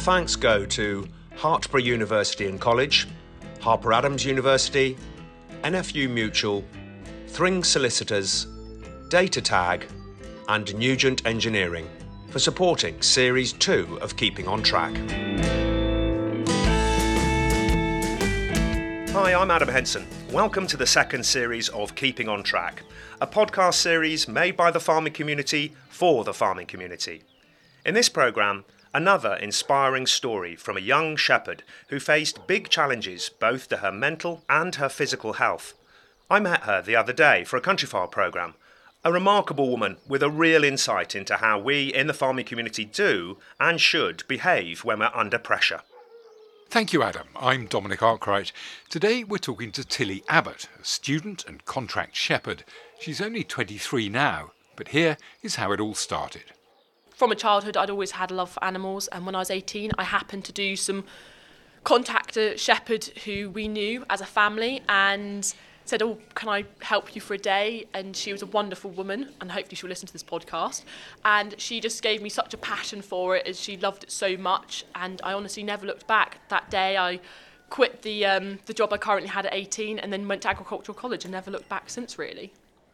thanks go to Hartpury University and College, Harper Adams University, NFU Mutual, Thring Solicitors, Data Tag, and Nugent Engineering for supporting Series 2 of Keeping on Track. Hi, I'm Adam Henson. Welcome to the second series of Keeping on Track, a podcast series made by the farming community for the farming community. In this programme, another inspiring story from a young shepherd who faced big challenges both to her mental and her physical health. I met her the other day for a Countryfile programme, a remarkable woman with a real insight into how we in the farming community do and should behave when we're under pressure. Thank you, Adam. I'm Dominic Arkwright. Today we're talking to Tilly Abbott, a student and contract shepherd. She's only 23 now, but here is how it all started. From a childhood, I'd always had a love for animals, and when I was 18, I happened to do some contact a shepherd who we knew as a family and said, "Oh, can I help you for a day?" And she was a wonderful woman, and hopefully she'll listen to this podcast. And she just gave me such a passion for it, as she loved it so much. And I honestly never looked back. That day, I quit the job I currently had at 18, and then went to agricultural college, and never looked back since, really.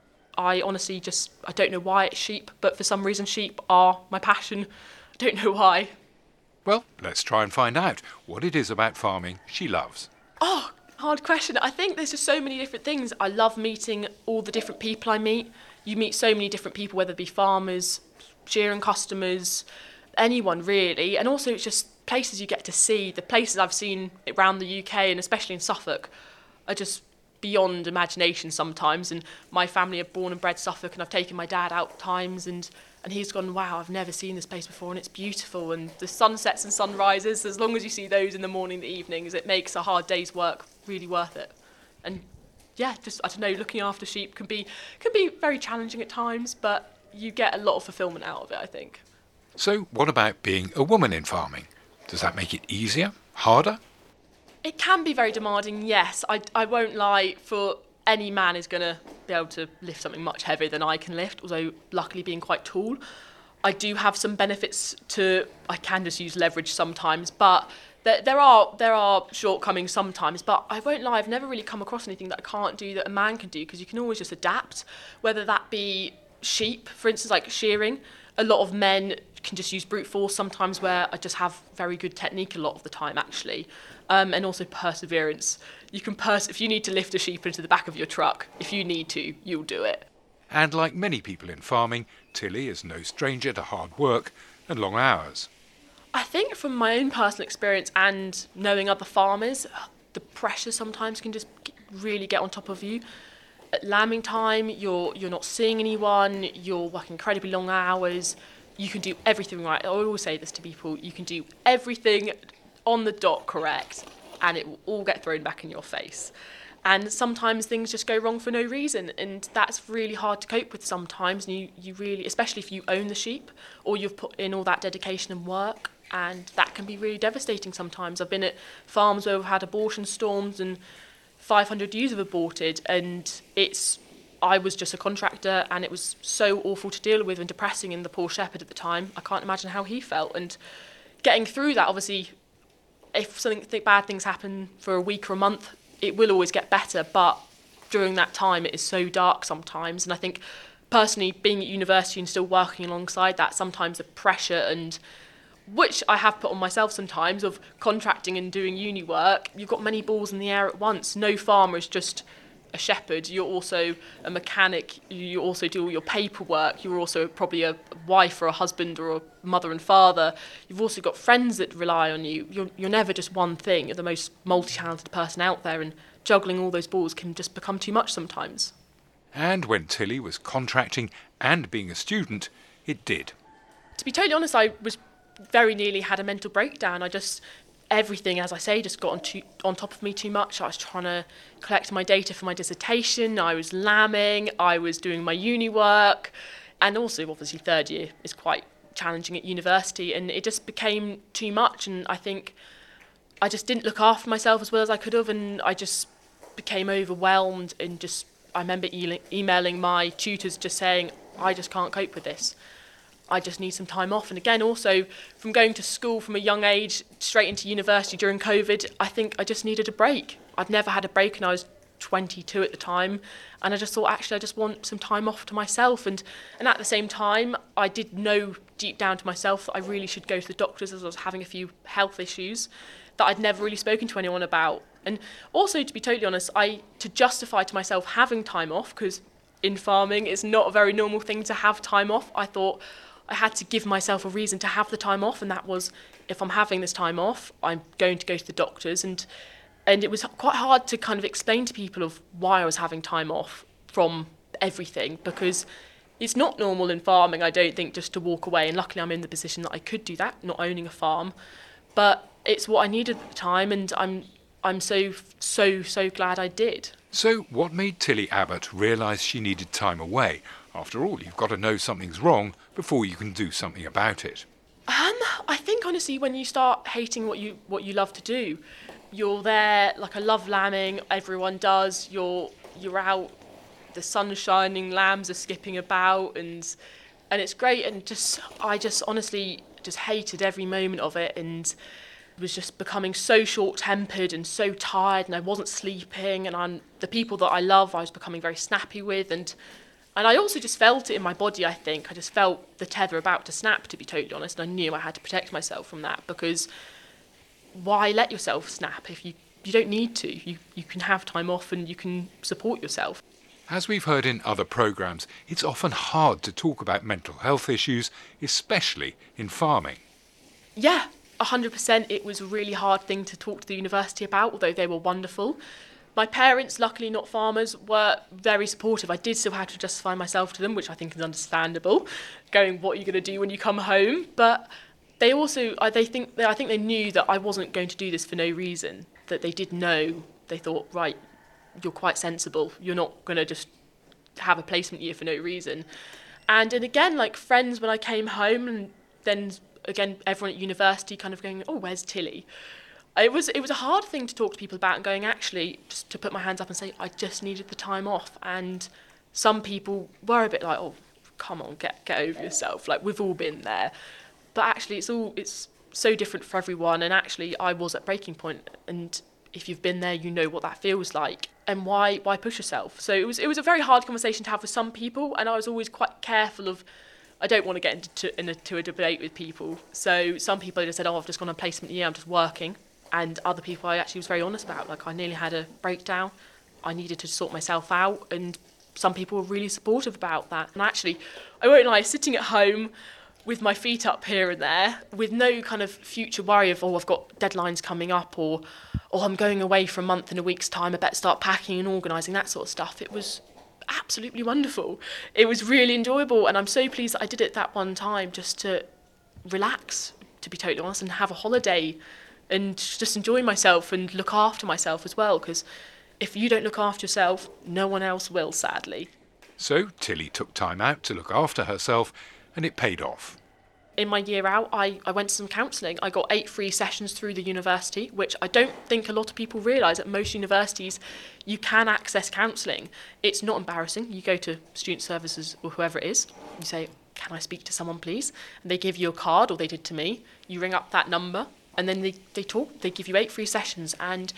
I honestly I don't know why it's sheep, but for some reason sheep are my passion. I don't know why. Well, let's try and find out what it is about farming she loves. Oh, hard question. I think there's just so many different things. I love meeting all the different people I meet. You meet so many different people, whether it be farmers, shearing customers, anyone really. And also it's just places you get to see. The places I've seen around the UK and especially in Suffolk are just beyond imagination sometimes. And my family are born and bred Suffolk, and I've taken my dad out times and he's gone, "Wow, I've never seen this place before and it's beautiful." And the sunsets and sunrises, as long as you see those in the morning and the evenings, it makes a hard day's work really worth it. And yeah, just, I don't know, looking after sheep can be very challenging at times, but you get a lot of fulfilment out of it, I think. So what about being a woman in farming? Does that make it easier? Harder? It can be very demanding, yes. I won't lie, for any man is going to be able to lift something much heavier than I can lift, although luckily being quite tall. I do have some benefits I can just use leverage sometimes, but there are shortcomings sometimes. But I won't lie, I've never really come across anything that I can't do that a man can do, because you can always just adapt, whether that be sheep, for instance, like shearing. A lot of men can just use brute force sometimes, where I just have very good technique a lot of the time, actually. And also perseverance. You can if you need to lift a sheep into the back of your truck, if you need to, you'll do it. And like many people in farming, Tilly is no stranger to hard work and long hours. I think from my own personal experience and knowing other farmers, the pressure sometimes can just really get on top of you. At lambing time, you're not seeing anyone, you're working incredibly long hours, you can do everything right. I always say this to people, you can do everything on the dot correct, and it will all get thrown back in your face. And sometimes things just go wrong for no reason, and that's really hard to cope with sometimes. And you really, especially if you own the sheep or you've put in all that dedication and work, and that can be really devastating sometimes. I've been at farms where we've had abortion storms and 500 ewes have aborted, and I was just a contractor, and it was so awful to deal with and depressing, and the poor shepherd at the time, I can't imagine how he felt. And getting through that, obviously, if bad things happen for a week or a month, it will always get better, but during that time it is so dark sometimes. And I think personally, being at university and still working alongside that, sometimes the pressure, and which I have put on myself sometimes, of contracting and doing uni work, you've got many balls in the air at once. No farmer is just a shepherd, you're also a mechanic, you also do all your paperwork, you're also probably a wife or a husband or a mother and father, you've also got friends that rely on you, you're never just one thing, you're the most multi-talented person out there, and juggling all those balls can just become too much sometimes. And when Tilly was contracting and being a student, it did. To be totally honest, I was very nearly had a mental breakdown. Everything, as I say, just got on top of me too much. I was trying to collect my data for my dissertation, I was lambing, I was doing my uni work, and also obviously third year is quite challenging at university, and it just became too much, and I think I just didn't look after myself as well as I could have, and I just became overwhelmed, and I remember emailing my tutors just saying, "I just can't cope with this." I just need some time off. And again, also from going to school from a young age straight into university during COVID, I think I just needed a break. I'd never had a break, and I was 22 at the time, and I just thought, actually, I just want some time off to myself. And at the same time, I did know deep down to myself that I really should go to the doctors, as I was having a few health issues that I'd never really spoken to anyone about. And also, to be totally honest, to justify to myself having time off, because in farming it's not a very normal thing to have time off, I thought I had to give myself a reason to have the time off, and that was, if I'm having this time off, I'm going to go to the doctors. And it was quite hard to kind of explain to people of why I was having time off from everything, because it's not normal in farming, I don't think, just to walk away. And luckily I'm in the position that I could do that, not owning a farm. But it's what I needed at the time, and I'm so glad I did. So what made Tilly Abbott realise she needed time away? After all, you've got to know something's wrong before you can do something about it. I think, honestly, when you start hating what you love to do, you're there, like, I love lambing, everyone does, you're out, the sun's shining, lambs are skipping about, and it's great, and I just honestly just hated every moment of it, and was just becoming so short-tempered and so tired, and I wasn't sleeping, and the people that I love I was becoming very snappy with, and I also just felt it in my body, I think. I just felt the tether about to snap, to be totally honest, and I knew I had to protect myself from that, because why let yourself snap if you don't need to? You can have time off and you can support yourself. As we've heard in other programmes, it's often hard to talk about mental health issues, especially in farming. Yeah, 100%. It was a really hard thing to talk to the university about, although they were wonderful. My parents, luckily not farmers, were very supportive. I did still have to justify myself to them, which I think is understandable, going, what are you going to do when you come home? But they also, I think they knew that I wasn't going to do this for no reason, that they did know. They thought, right, you're quite sensible. You're not going to just have a placement year for no reason. And again, like, friends, when I came home, and then again, everyone at university kind of going, oh, where's Tilly? It was a hard thing to talk to people about, and going, actually, just to put my hands up and say, I just needed the time off. And some people were a bit like, oh, come on, get over yourself. Like, we've all been there. But actually, it's so different for everyone. And actually, I was at breaking point. And if you've been there, you know what that feels like. And why push yourself? So it was a very hard conversation to have with some people. And I was always quite careful of, I don't want to get into a debate with people. So some people just said, oh, I've just gone on placement year, I'm just working. And other people I actually was very honest about. Like, I nearly had a breakdown. I needed to sort myself out. And some people were really supportive about that. And actually, I won't lie, sitting at home with my feet up here and there, with no kind of future worry of, oh, I've got deadlines coming up, or I'm going away for a month in a week's time, I better start packing and organising, that sort of stuff. It was absolutely wonderful. It was really enjoyable, and I'm so pleased that I did it that one time, just to relax, to be totally honest, and have a holiday and just enjoy myself and look after myself as well, because if you don't look after yourself, no one else will, sadly. So Tilly took time out to look after herself, and it paid off. In my year out, I went to some counselling. I got 8 free sessions through the university, which I don't think a lot of people realise. At most universities, you can access counselling. It's not embarrassing. You go to student services or whoever it is. You say, can I speak to someone, please? And they give you a card, or they did to me. You ring up that number, and then they talk. They give you 8 free sessions, and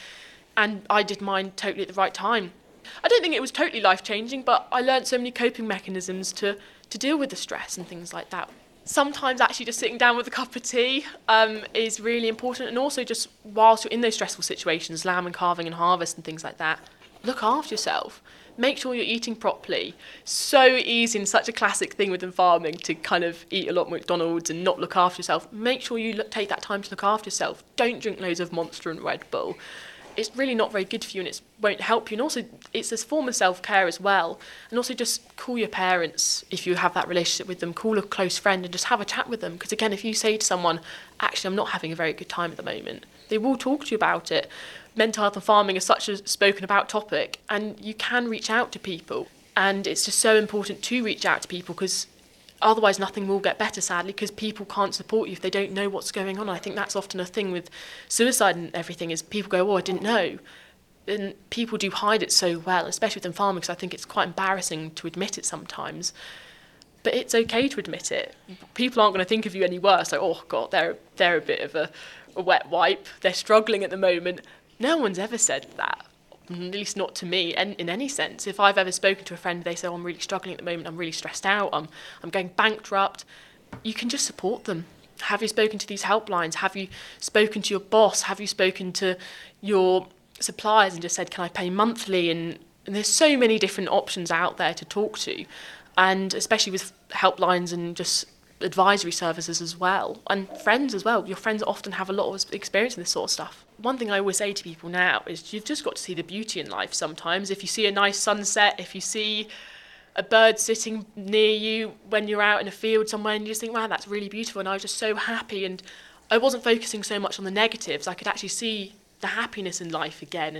I did mine totally at the right time. I don't think it was totally life-changing, but I learned so many coping mechanisms to deal with the stress and things like that. Sometimes actually just sitting down with a cup of tea is really important, and also just whilst you're in those stressful situations, lamb and calving and harvest and things like that, look after yourself. Make sure you're eating properly. So easy, and such a classic thing within farming, to kind of eat a lot of McDonald's and not look after yourself. Make sure you take that time to look after yourself. Don't drink loads of Monster and Red Bull. It's really not very good for you, and it won't help you. And also, it's this form of self-care as well. And also, just call your parents if you have that relationship with them. Call a close friend and just have a chat with them. Because again, if you say to someone, actually, I'm not having a very good time at the moment, they will talk to you about it. Mental health and farming is such a spoken about topic, and you can reach out to people. And it's just so important to reach out to people, because otherwise nothing will get better, sadly, because people can't support you if they don't know what's going on. And I think that's often a thing with suicide and everything, is people go, oh, I didn't know. And people do hide it so well, especially within farming, because I think it's quite embarrassing to admit it sometimes. But it's okay to admit it. People aren't going to think of you any worse. Like, oh God, they're a bit of a wet wipe. They're struggling at the moment. No one's ever said that, at least not to me, in any sense. If I've ever spoken to a friend, they say, oh, I'm really struggling at the moment. I'm really stressed out. I'm going bankrupt. You can just support them. Have you spoken to these helplines? Have you spoken to your boss? Have you spoken to your suppliers and just said, can I pay monthly? And there's so many different options out there to talk to, and especially with helplines and just advisory services as well, and friends as well. Your friends often have a lot of experience in this sort of stuff. One thing I always say to people now is you've just got to see the beauty in life sometimes. If you see a nice sunset, if you see a bird sitting near you when you're out in a field somewhere and you just think, wow, that's really beautiful, and I was just so happy, and I wasn't focusing so much on the negatives. I could actually see the happiness in life again,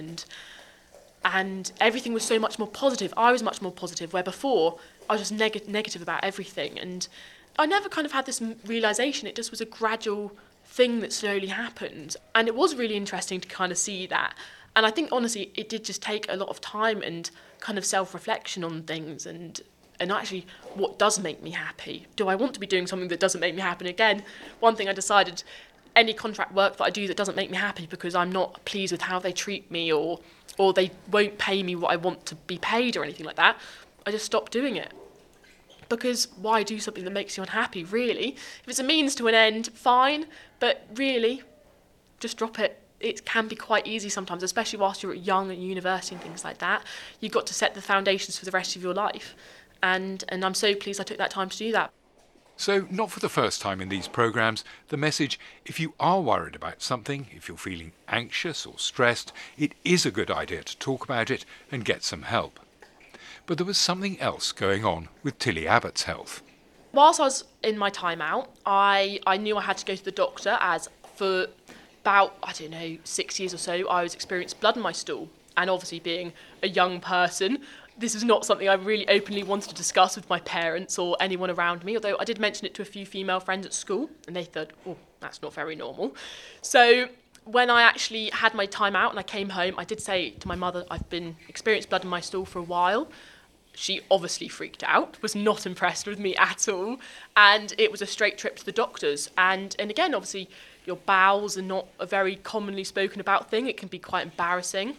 and everything was so much more positive. I was much more positive, where before I was just negative about everything, and I never kind of had this realisation. It just was a gradual thing that slowly happened, and it was really interesting to kind of see that. And I think, honestly, it did just take a lot of time and kind of self-reflection on things, and actually what does make me happy. Do I want to be doing something that doesn't make me happy? And again, one thing I decided, any contract work that I do that doesn't make me happy because I'm not pleased with how they treat me, or they won't pay me what I want to be paid or anything like that, I just stopped doing it. Because why do something that makes you unhappy, really? If it's a means to an end, fine, but really, just drop it. It can be quite easy sometimes, especially whilst you're young at university and things like that. You've got to set the foundations for the rest of your life. And I'm so pleased I took that time to do that. So, not for the first time in these programmes, the message, if you are worried about something, if you're feeling anxious or stressed, it is a good idea to talk about it and get some help. But there was something else going on with Tilly Abbott's health. Whilst I was in my time out, I knew I had to go to the doctor, as for about, 6 years or so, I was experiencing blood in my stool. And obviously being a young person, this is not something I really openly wanted to discuss with my parents or anyone around me, although I did mention it to a few female friends at school, and they thought, oh, that's not very normal. So when I actually had my time out and I came home, I did say to my mother, I've been experiencing blood in my stool for a while. She obviously freaked out, was not impressed with me at all, and it was a straight trip to the doctors. And again, obviously, your bowels are not a very commonly spoken about thing. It can be quite embarrassing.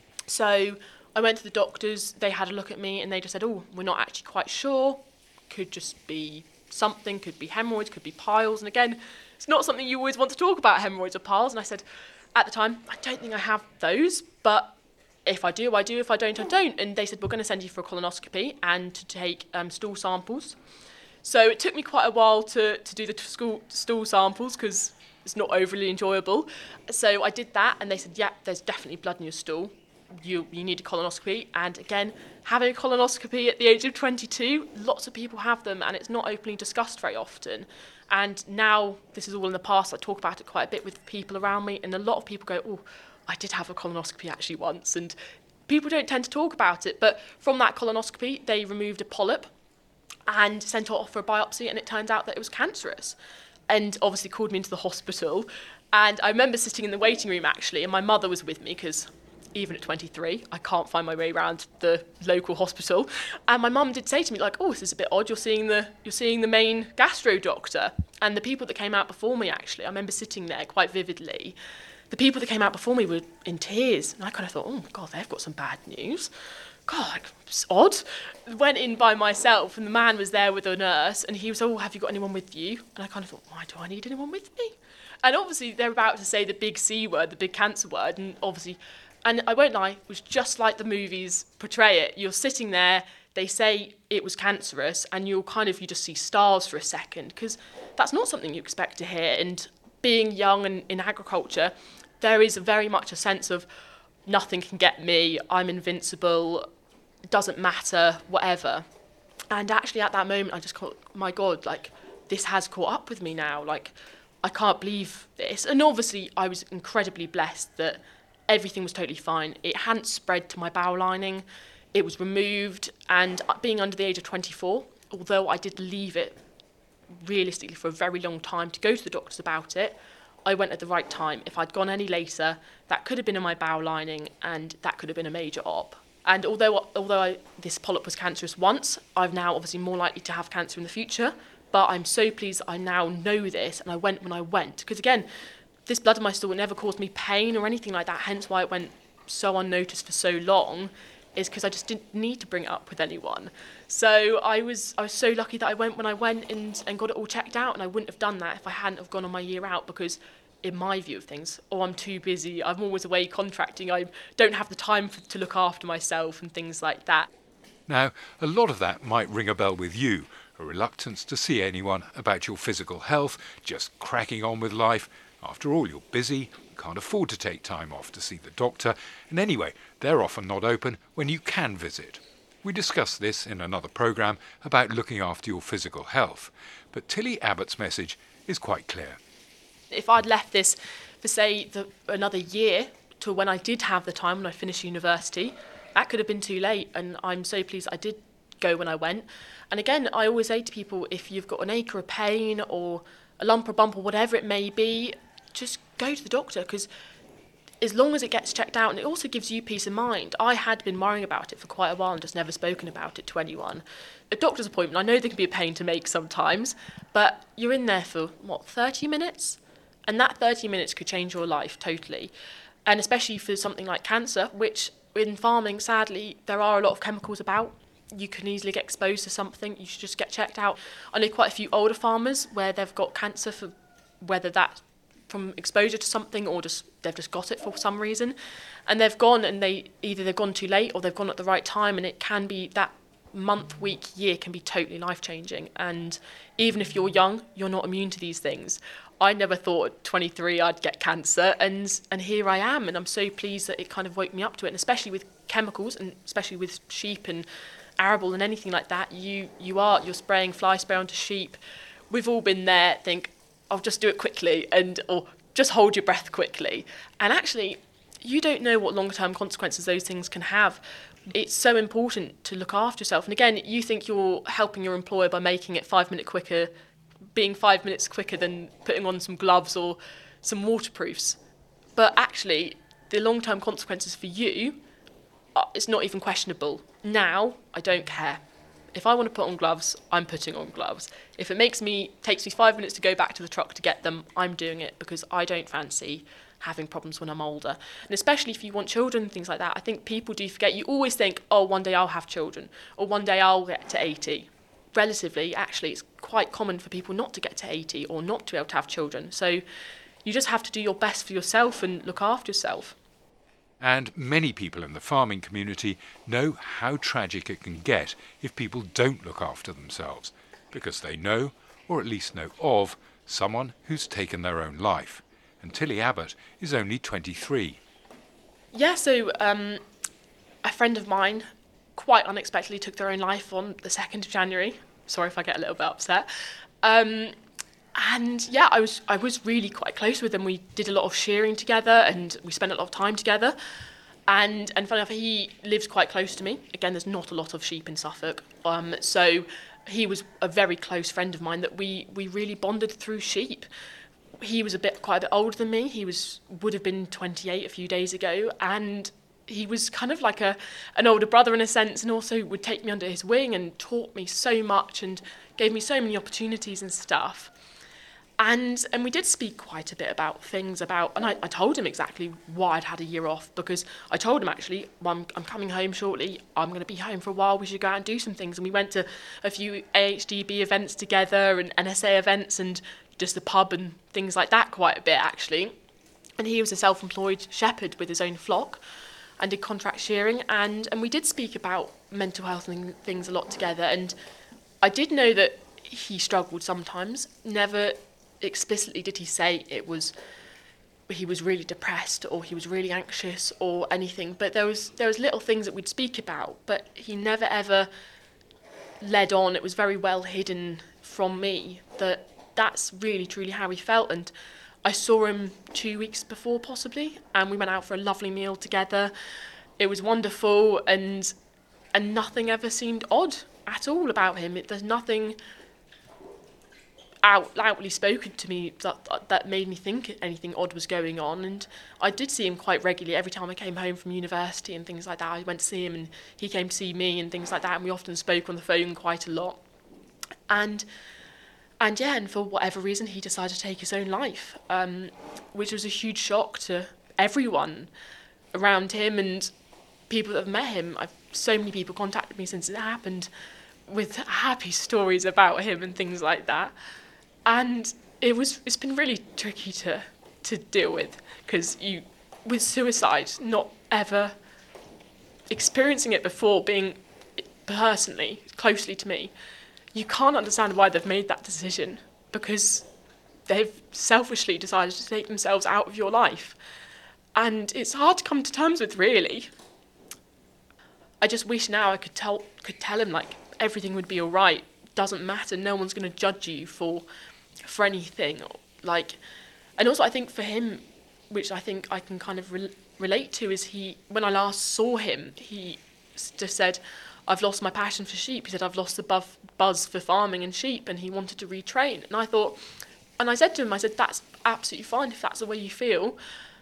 So I went to the doctors, they had a look at me, and they just said, oh, we're not actually quite sure. Could just be something, could be hemorrhoids, could be piles. And again, it's not something you always want to talk about, hemorrhoids or piles. And I said, at the time, I don't think I have those, but if I do, I do. If I don't, I don't. And they said, we're going to send you for a colonoscopy and to take stool samples. So it took me quite a while to do the stool samples because it's not overly enjoyable. So I did that, and they said, yeah, there's definitely blood in your stool. You need a colonoscopy. And again, having a colonoscopy at the age of 22, lots of people have them, and it's not openly discussed very often. And now this is all in the past. I talk about it quite a bit with people around me, and a lot of people go, oh, I did have a colonoscopy actually once, and people don't tend to talk about it. But from that colonoscopy, they removed a polyp and sent it off for a biopsy, and it turned out that it was cancerous. And obviously called me into the hospital. And I remember sitting in the waiting room actually, and my mother was with me because even at 23, I can't find my way around the local hospital. And my mum did say to me, like, oh, this is a bit odd, you're seeing the main gastro doctor. And the people that came out before me, actually, I remember sitting there quite vividly. The people that came out before me were in tears. And I kind of thought, oh, God, they've got some bad news. God, like, it's odd. Went in by myself, and the man was there with a nurse, and he was, oh, have you got anyone with you? And I kind of thought, why do I need anyone with me? And obviously, they're about to say the big C word, the big cancer word, and obviously, and I won't lie, it was just like the movies portray it. You're sitting there, they say it was cancerous, and you just see stars for a second, because that's not something you expect to hear. And being young and in agriculture, there is very much a sense of nothing can get me, I'm invincible, it doesn't matter, whatever. And actually at that moment I just thought, my God, like, this has caught up with me now, like, I can't believe this. And obviously I was incredibly blessed that everything was totally fine. It hadn't spread to my bowel lining, it was removed, and being under the age of 24, although I did leave it realistically for a very long time to go to the doctors about it, I went at the right time. If I'd gone any later, that could have been in my bowel lining, and that could have been a major op. And although this polyp was cancerous once, I'm now obviously more likely to have cancer in the future. But I'm so pleased that I now know this, and I went when I went. Because again, this blood in my stool never caused me pain or anything like that, hence why it went so unnoticed for so long, is because I just didn't need to bring it up with anyone. So I was so lucky that I went when I went and got it all checked out, and I wouldn't have done that if I hadn't have gone on my year out, because in my view of things, I'm too busy, I'm always away contracting, I don't have the time to look after myself and things like that. Now, a lot of that might ring a bell with you, a reluctance to see anyone about your physical health, just cracking on with life. After all, you're busy, can't afford to take time off to see the doctor, and anyway, they're often not open when you can visit. We discussed this in another programme about looking after your physical health, but Tilly Abbott's message is quite clear. If I'd left this for, say, another year to when I did have the time when I finished university, that could have been too late, and I'm so pleased I did go when I went. And again, I always say to people, if you've got an ache or a pain or a lump or bump or whatever it may be, just go to the doctor, because as long as it gets checked out, and it also gives you peace of mind. I had been worrying about it for quite a while and just never spoken about it to anyone. A doctor's appointment, I know they can be a pain to make sometimes, but you're in there for, 30 minutes? And that 30 minutes could change your life totally. And especially for something like cancer, which in farming, sadly, there are a lot of chemicals about. You can easily get exposed to something. You should just get checked out. I know quite a few older farmers where they've got cancer, for whether that's from exposure to something or just they've just got it for some reason. And they've gone, and they've gone too late or they've gone at the right time, and it can be that month, week, year can be totally life-changing. And even if you're young, you're not immune to these things. I never thought at 23 I'd get cancer, and here I am, and I'm so pleased that it kind of woke me up to it. And especially with chemicals, and especially with sheep and arable and anything like that, you're spraying fly spray onto sheep. We've all been there, think, I'll just do it quickly, or just hold your breath quickly. And actually, you don't know what long-term consequences those things can have. It's so important to look after yourself. And again, you think you're helping your employer by making it 5 minutes quicker, being 5 minutes quicker than putting on some gloves or some waterproofs. But actually, the long-term consequences for you, it's not even questionable. Now, I don't care. If I want to put on gloves, I'm putting on gloves. If it takes me 5 minutes to go back to the truck to get them, I'm doing it, because I don't fancy having problems when I'm older. And especially if you want children and things like that, I think people do forget. You always think, oh, one day I'll have children, or one day I'll get to 80. Relatively, actually, it's quite common for people not to get to 80 or not to be able to have children. So you just have to do your best for yourself and look after yourself. And many people in the farming community know how tragic it can get if people don't look after themselves, because they know, or at least know of, someone who's taken their own life. And Tilly Abbott is only 23. Yeah, so a friend of mine quite unexpectedly took their own life on the 2nd of January. Sorry if I get a little bit upset. And yeah, I was really quite close with him. We did a lot of shearing together, and we spent a lot of time together. And funny enough, he lives quite close to me. Again, there's not a lot of sheep in Suffolk. So he was a very close friend of mine that we really bonded through sheep. He was quite a bit older than me. He would have been 28 a few days ago, and he was kind of like an older brother in a sense, and also would take me under his wing and taught me so much and gave me so many opportunities and stuff. And we did speak quite a bit about things and I told him exactly why I'd had a year off, because I told him, actually, I'm coming home shortly, I'm going to be home for a while, we should go out and do some things. And we went to a few AHDB events together and NSA events and just the pub and things like that quite a bit, actually. And he was a self-employed shepherd with his own flock and did contract shearing, and we did speak about mental health and things a lot together. And I did know that he struggled sometimes. Never explicitly did he say he was really depressed or he was really anxious or anything, but there was little things that we'd speak about, but he never ever led on. It was very well hidden from me that's really truly how he felt. And I saw him 2 weeks before, possibly, and we went out for a lovely meal together. It was wonderful, and nothing ever seemed odd at all about him. There's nothing outwardly spoken to me that made me think anything odd was going on. And I did see him quite regularly. Every time I came home from university and things like that, I went to see him and he came to see me and things like that, and we often spoke on the phone quite a lot. And for whatever reason he decided to take his own life, which was a huge shock to everyone around him and people that have met him. So many people contacted me since it happened with happy stories about him and things like that. And it's been really tricky to deal with, because with suicide, not ever experiencing it before, being personally closely to me, you can't understand why they've made that decision, because they've selfishly decided to take themselves out of your life. And it's hard to come to terms with, really. I just wish now I could tell him, like, everything would be all right. Doesn't matter. No one's going to judge you for anything. Like, and also I think for him, which I think I can kind of relate to, is when I last saw him, he just said, "I've lost my passion for sheep." He said, "I've lost the buzz for farming and sheep," and he wanted to retrain. And I said to him, "That's absolutely fine if that's the way you feel.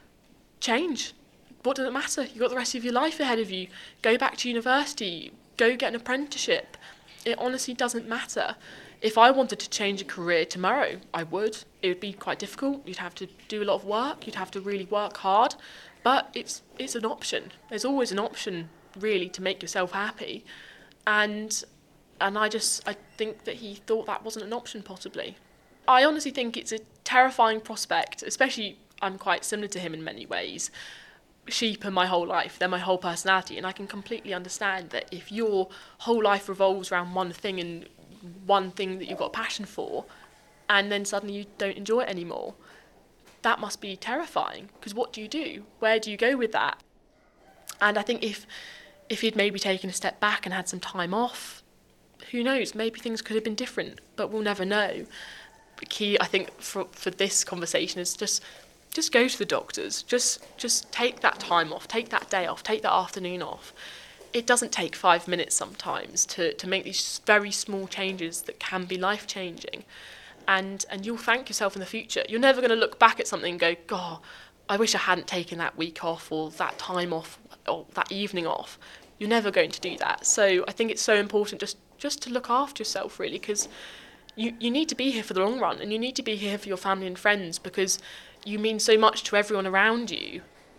Change. What does it matter? You've got the rest of your life ahead of you. Go back to university. Go get an apprenticeship. It honestly doesn't matter." If I wanted to change a career tomorrow, I would. It would be quite difficult. You'd have to do a lot of work. You'd have to really work hard. But it's an option. There's always an option, really, to make yourself happy. And I think that he thought that wasn't an option, possibly. I honestly think it's a terrifying prospect, especially I'm quite similar to him in many ways. Sheep are my whole life. They're my whole personality. And I can completely understand that if your whole life revolves around one thing and one thing that you've got a passion for, and then suddenly you don't enjoy it anymore, that must be terrifying, because what do you do? Where do you go with that? And I think if he'd maybe taken a step back and had some time off, who knows, maybe things could have been different, but we'll never know. The key, I think, for this conversation is just go to the doctors. Just take that time off, take that day off, take that afternoon off. It doesn't take 5 minutes sometimes to make these very small changes that can be life-changing. And you'll thank yourself in the future. You're never going to look back at something and go, "God, I wish I hadn't taken that week off or that time off or that evening off." You're never going to do that. So I think it's so important just to look after yourself, really, because you need to be here for the long run, and you need to be here for your family and friends, because you mean so much to everyone around you.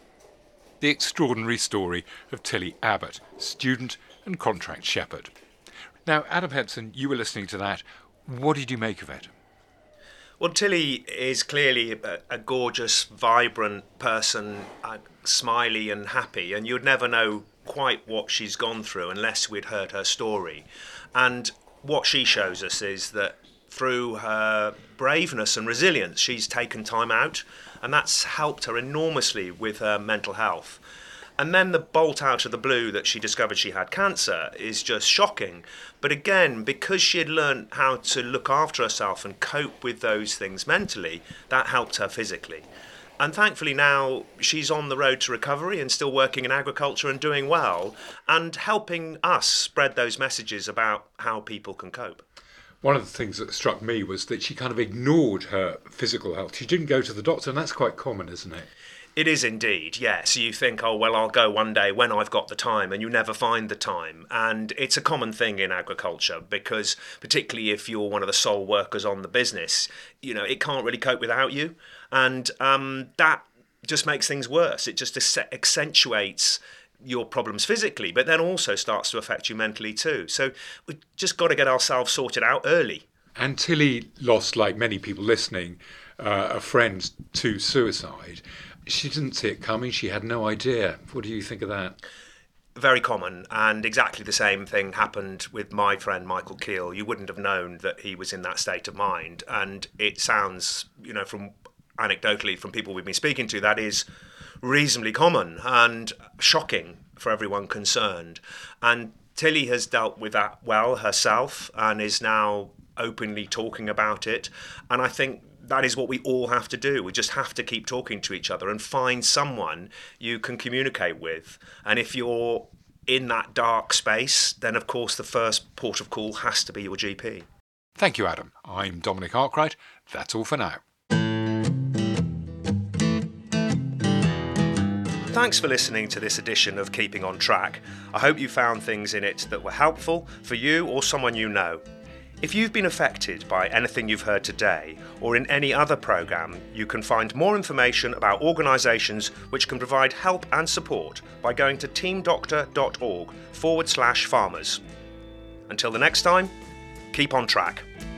The extraordinary story of Tilly Abbott, student and contract shepherd. Now, Adam Henson, you were listening to that. What did you make of it? Well, Tilly is clearly a gorgeous, vibrant person, smiley and happy, and you'd never know quite what she's gone through unless we'd heard her story. And what she shows us is that through her braveness and resilience, she's taken time out, and that's helped her enormously with her mental health. And then the bolt out of the blue that she discovered she had cancer is just shocking. But again, because she had learned how to look after herself and cope with those things mentally, that helped her physically. And thankfully now she's on the road to recovery and still working in agriculture and doing well, and helping us spread those messages about how people can cope. One of the things that struck me was that she kind of ignored her physical health. She didn't go to the doctor, and that's quite common, isn't it? It is indeed, yes. You think, oh, well, I'll go one day when I've got the time, and you never find the time. And it's a common thing in agriculture, because particularly if you're one of the sole workers on the business, it can't really cope without you. And that just makes things worse. It just accentuates your problems physically, but then also starts to affect you mentally too. So we've just got to get ourselves sorted out early. And Tilly lost, like many people listening, a friend to suicide. She didn't see it coming. She had no idea. What do you think of that? Very common, and exactly the same thing happened with my friend Michael Keel. You wouldn't have known that he was in that state of mind, and it sounds, from anecdotally from people we've been speaking to, that is reasonably common and shocking for everyone concerned. And Tilly has dealt with that well herself and is now openly talking about it. And I think that is what we all have to do. We just have to keep talking to each other and find someone you can communicate with. And if you're in that dark space, then of course the first port of call has to be your GP. Thank you, Adam. I'm Dominic Arkwright. That's all for now. Thanks for listening to this edition of Keeping on Track. I hope you found things in it that were helpful for you or someone you know. If you've been affected by anything you've heard today or in any other programme, you can find more information about organisations which can provide help and support by going to teamdoctor.org/farmers. Until the next time, keep on track.